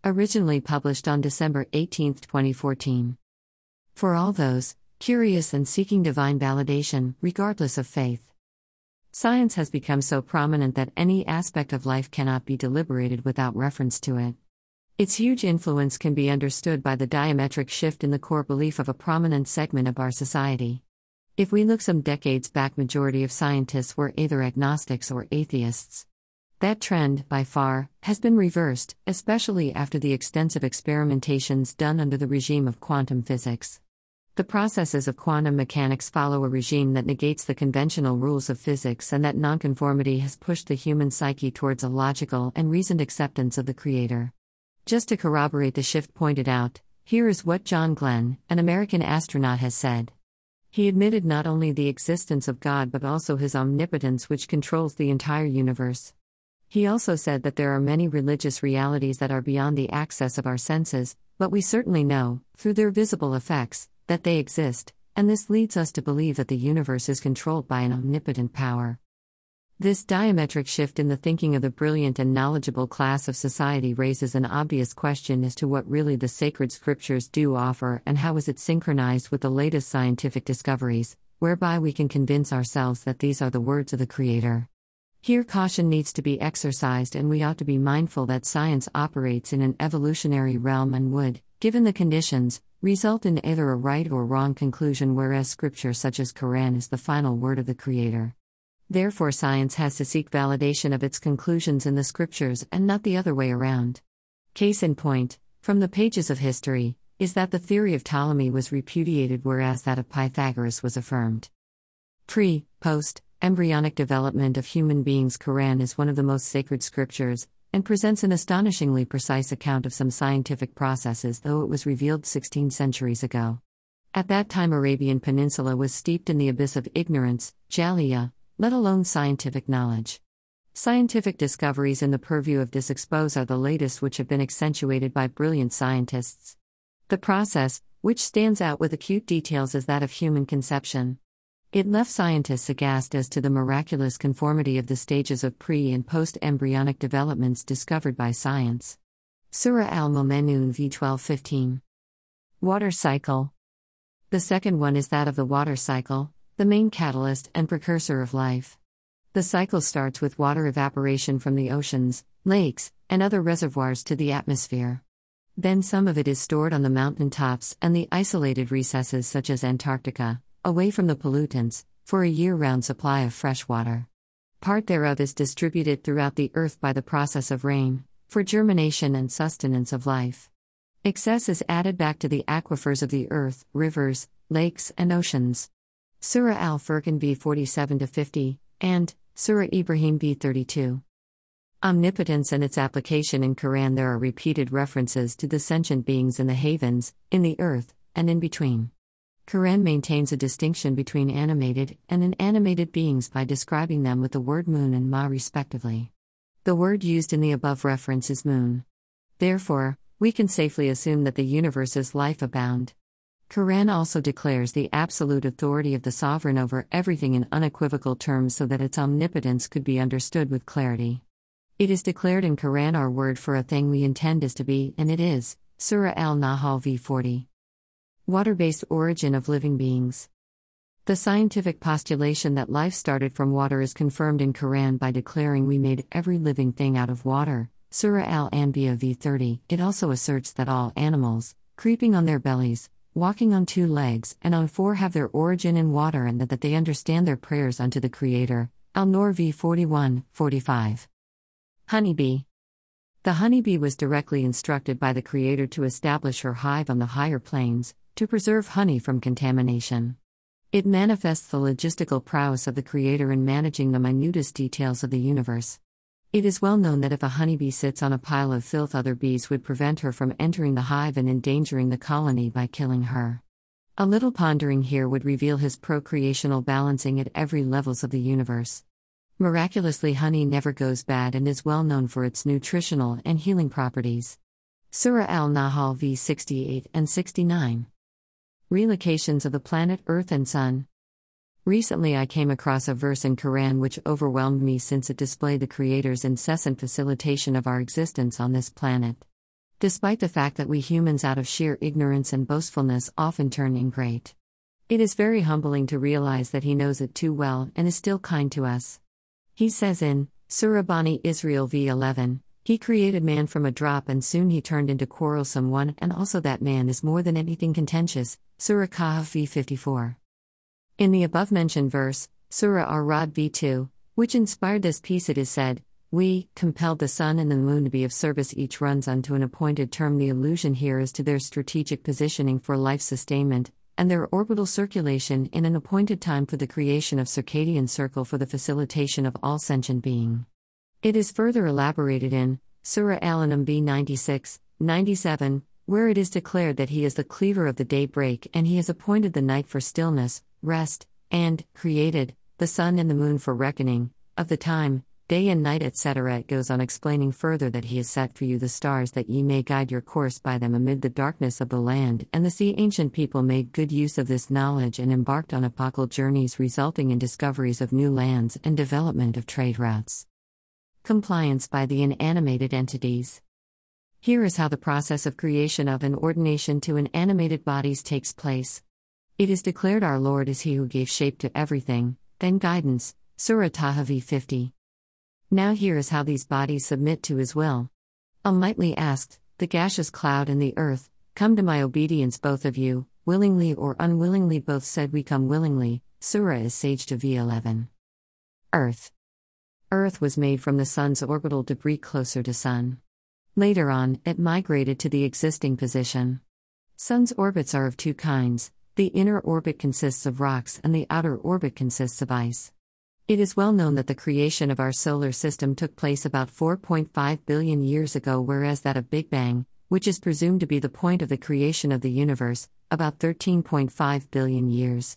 Originally published on December 18, 2014. For all those curious and seeking divine validation, regardless of faith. Science has become so prominent that any aspect of life cannot be deliberated without reference to it. Its huge influence can be understood by the diametric shift in the core belief of a prominent segment of our society. If we look some decades back, majority of scientists were either agnostics or atheists. That trend, by far, has been reversed, especially after the extensive experimentations done under the regime of quantum physics. The processes of quantum mechanics follow a regime that negates the conventional rules of physics, and that nonconformity has pushed the human psyche towards a logical and reasoned acceptance of the Creator. Just to corroborate the shift pointed out, here is what John Glenn, an American astronaut, has said. He admitted not only the existence of God but also His omnipotence, which controls the entire universe. He also said that there are many religious realities that are beyond the access of our senses, but we certainly know, through their visible effects, that they exist, and this leads us to believe that the universe is controlled by an omnipotent power. This diametric shift in the thinking of the brilliant and knowledgeable class of society raises an obvious question as to what really the sacred scriptures do offer and how is it synchronized with the latest scientific discoveries, whereby we can convince ourselves that these are the words of the Creator. Here caution needs to be exercised, and we ought to be mindful that science operates in an evolutionary realm and would, given the conditions, result in either a right or wrong conclusion, whereas scripture such as Quran is the final word of the Creator. Therefore science has to seek validation of its conclusions in the scriptures and not the other way around. Case in point, from the pages of history, is that the theory of Ptolemy was repudiated whereas that of Pythagoras was affirmed. Post, embryonic development of human beings. Quran is one of the most sacred scriptures, and presents an astonishingly precise account of some scientific processes, though it was revealed 16 centuries ago. At that time Arabian Peninsula was steeped in the abyss of ignorance, Jahiliyyah, let alone scientific knowledge. Scientific discoveries in the purview of this expose are the latest, which have been accentuated by brilliant scientists. The process, which stands out with acute details, is that of human conception. It left scientists aghast as to the miraculous conformity of the stages of pre- and post-embryonic developments discovered by science. Surah Al-Mu'minun v. 12:15. Water cycle. The second one is that of the water cycle, the main catalyst and precursor of life. The cycle starts with water evaporation from the oceans, lakes, and other reservoirs to the atmosphere. Then some of it is stored on the mountain tops and the isolated recesses such as Antarctica, away from the pollutants, for a year-round supply of fresh water. Part thereof is distributed throughout the earth by the process of rain, for germination and sustenance of life. Excess is added back to the aquifers of the earth, rivers, lakes, and oceans. Surah Al-Furqan v. 47-50, and Surah Ibrahim v. 32. Omnipotence and its application in Quran. There are repeated references to the sentient beings in the heavens, in the earth, and in between. Quran maintains a distinction between animated and inanimated beings by describing them with the word moon and ma respectively. The word used in the above reference is moon. Therefore, we can safely assume that the universe is life abound. Quran also declares the absolute authority of the sovereign over everything in unequivocal terms so that its omnipotence could be understood with clarity. It is declared in Quran, our word for a thing we intend is to be, and it is. Surah Al-Nahl v. 40. Water-based origin of living beings. The scientific postulation that life started from water is confirmed in Quran by declaring we made every living thing out of water. Surah Al-Anbiya v. 30. It also asserts that all animals, creeping on their bellies, walking on 2 legs and on 4, have their origin in water, and that they understand their prayers unto the Creator. Al-Nur v. 41-45. Honeybee. The honeybee was directly instructed by the Creator to establish her hive on the higher planes, to preserve honey from contamination. It manifests the logistical prowess of the Creator in managing the minutest details of the universe. It is well known that if a honeybee sits on a pile of filth, other bees would prevent her from entering the hive and endangering the colony by killing her. A little pondering here would reveal His procreational balancing at every levels of the universe. Miraculously, honey never goes bad and is well known for its nutritional and healing properties. Surah Al-Nahl v. 68 and 69. Relocations of the planet Earth and Sun. Recently I came across a verse in Quran which overwhelmed me since it displayed the Creator's incessant facilitation of our existence on this planet. despite the fact that we humans out of sheer ignorance and boastfulness often turn ingrate. It is very humbling to realize that He knows it too well and is still kind to us. He says in Surah Bani Israel v11, He created man from a drop and soon he turned into quarrelsome one, and also that man is more than anything contentious, Surah Kahf v54. In the above-mentioned verse, Surah Ar-Ra'd v2, which inspired this piece, it is said, We compelled the sun and the moon to be of service. Each runs unto an appointed term. The allusion here is to their strategic positioning for life sustainment, and their orbital circulation in an appointed time for the creation of circadian circle for the facilitation of all sentient being. It is further elaborated in Surah Al-An'am b96, 97, where it is declared that He is the cleaver of the daybreak and He has appointed the night for stillness, rest, and created the sun and the moon for reckoning of the time, day and night, etc. It goes on explaining further that He has set for you the stars that ye may guide your course by them amid the darkness of the land and the sea. Ancient people made good use of this knowledge and embarked on epochal journeys, resulting in discoveries of new lands and development of trade routes. Compliance by the inanimated entities. Here is how the process of creation of and ordination to inanimated bodies takes place. It is declared our Lord is He who gave shape to everything, then guidance, Surah Taha v50. Now here is how these bodies submit to His will. Almighty asked, the gaseous cloud and the earth, Come to my obedience, both of you, willingly or unwillingly. Both said, We come willingly, Surah As-Sajdah v11. Earth. Earth was made from the sun's orbital debris closer to sun. Later on, it migrated to the existing position. Sun's orbits are of two kinds. The inner orbit consists of rocks and the outer orbit consists of ice. It is well known that the creation of our solar system took place about 4.5 billion years ago, whereas that of Big Bang, which is presumed to be the point of the creation of the universe, about 13.5 billion years.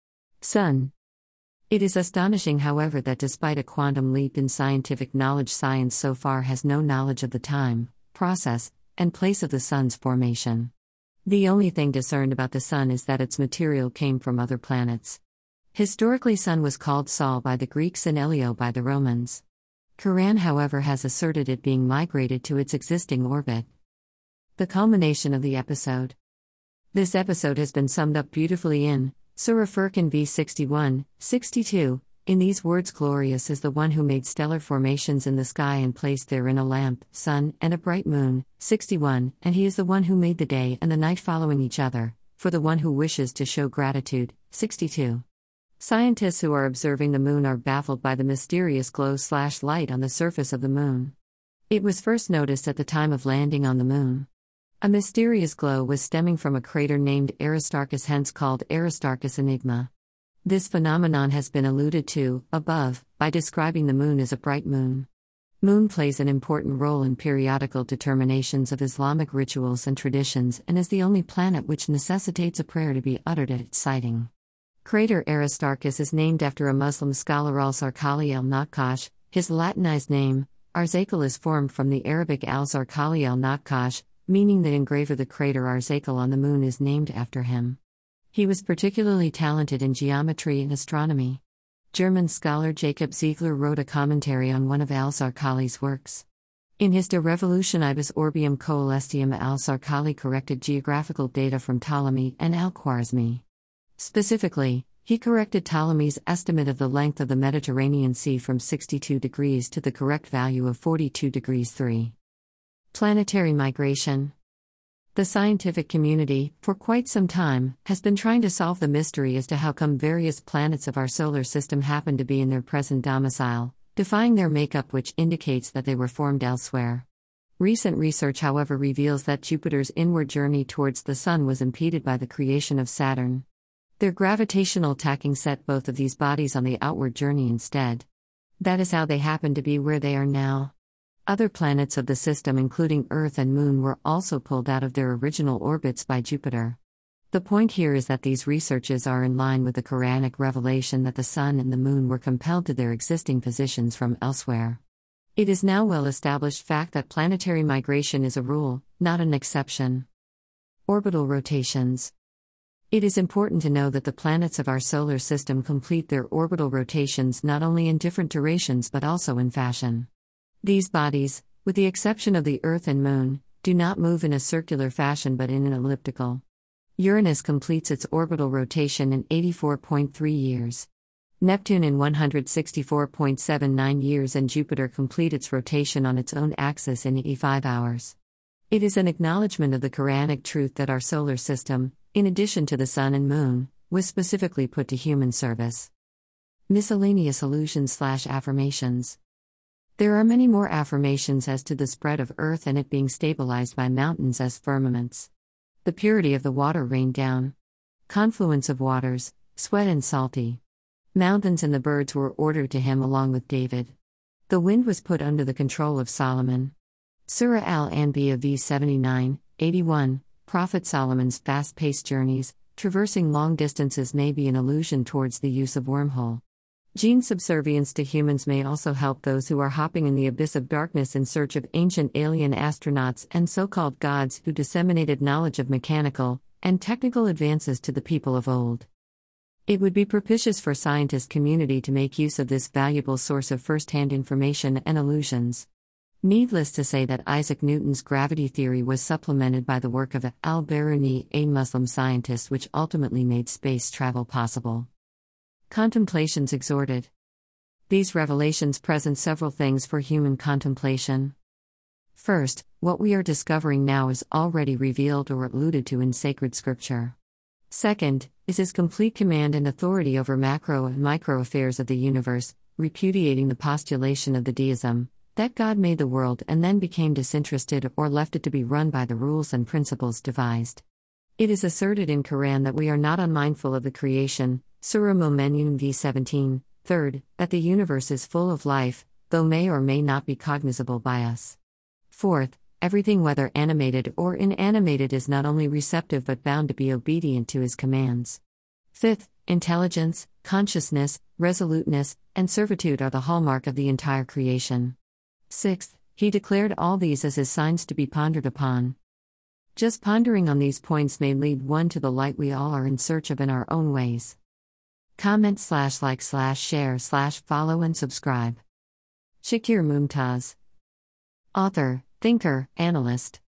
Sun. It is astonishing, however, that despite a quantum leap in scientific knowledge, science so far has no knowledge of the time, process, and place of the sun's formation. The only thing discerned about the sun is that its material came from other planets. Historically, sun was called Sol by the Greeks and Elio by the Romans. Quran, however, has asserted it being migrated to its existing orbit. The culmination of the episode. This episode has been summed up beautifully in Surah Furqan v61, 62, in these words: Glorious is the one who made stellar formations in the sky and placed therein a lamp, sun, and a bright moon, 61, and He is the one who made the day and the night following each other, for the one who wishes to show gratitude, 62. Scientists who are observing the moon are baffled by the mysterious glow/light on the surface of the moon. It was first noticed at the time of landing on the moon. A mysterious glow was stemming from a crater named Aristarchus, hence called Aristarchus Enigma. This phenomenon has been alluded to, above, by describing the moon as a bright moon. Moon plays an important role in periodical determinations of Islamic rituals and traditions and is the only planet which necessitates a prayer to be uttered at its sighting. Crater Aristarchus is named after a Muslim scholar al-Zarqali al-Naqqash. His Latinized name, Arzakal, is formed from the Arabic al-Zarqali al-Naqqash, meaning the engraver. The crater Arzakal on the moon is named after him. He was particularly talented in geometry and astronomy. German scholar Jacob Ziegler wrote a commentary on one of al-Zarqali's works. In his De Revolutionibus Orbium Coelestium, al-Zarqali corrected geographical data from Ptolemy and al-Khwarizmi. Specifically, he corrected Ptolemy's estimate of the length of the Mediterranean Sea from 62 degrees to the correct value of 42 degrees 3. Planetary migration. The scientific community, for quite some time, has been trying to solve the mystery as to how come various planets of our solar system happen to be in their present domicile, defying their makeup, which indicates that they were formed elsewhere. Recent research, however, reveals that Jupiter's inward journey towards the Sun was impeded by the creation of Saturn. Their gravitational tacking set both of these bodies on the outward journey instead. That is how they happen to be where they are now. Other planets of the system, including Earth and Moon, were also pulled out of their original orbits by Jupiter. The point here is that these researches are in line with the Quranic revelation that the Sun and the Moon were compelled to their existing positions from elsewhere. It is now well-established fact that planetary migration is a rule, not an exception. Orbital rotations. It is important to know that the planets of our solar system complete their orbital rotations not only in different durations but also in fashion. These bodies, with the exception of the Earth and Moon, do not move in a circular fashion but in an elliptical. Uranus completes its orbital rotation in 84.3 years. Neptune in 164.79 years, and Jupiter complete its rotation on its own axis in 85 hours. It is an acknowledgement of the Quranic truth that our solar system, in addition to the Sun and Moon, was specifically put to human service. Miscellaneous allusions/affirmations. There are many more affirmations as to the spread of Earth and it being stabilized by mountains as firmaments. The purity of the water rained down. Confluence of waters, sweat and salty. Mountains and the birds were ordered to him along with David. The wind was put under the control of Solomon. Surah Al-Anbiya v 79, 81. Prophet Solomon's fast-paced journeys, traversing long distances, may be an allusion towards the use of wormhole. Gene subservience to humans may also help those who are hopping in the abyss of darkness in search of ancient alien astronauts and so-called gods who disseminated knowledge of mechanical and technical advances to the people of old. It would be propitious for scientist community to make use of this valuable source of first-hand information and allusions. Needless to say that Isaac Newton's gravity theory was supplemented by the work of al-Biruni, a Muslim scientist, which ultimately made space travel possible. Contemplations exhorted. These revelations present several things for human contemplation. First, what we are discovering now is already revealed or alluded to in sacred scripture. Second, is his complete command and authority over macro and micro affairs of the universe, repudiating the postulation of the deism, that God made the world and then became disinterested or left it to be run by the rules and principles devised. It is asserted in Quran that we are not unmindful of the creation, Surah Mu'minun v 17. Third, that the universe is full of life, though may or may not be cognizable by us. Fourth, everything whether animated or inanimated is not only receptive but bound to be obedient to his commands. Fifth, intelligence, consciousness, resoluteness, and servitude are the hallmark of the entire creation. Sixth, he declared all these as his signs to be pondered upon. Just pondering on these points may lead one to the light we all are in search of in our own ways. Comment/like/share/follow and subscribe. Shakir Mumtaz. Author, thinker, analyst.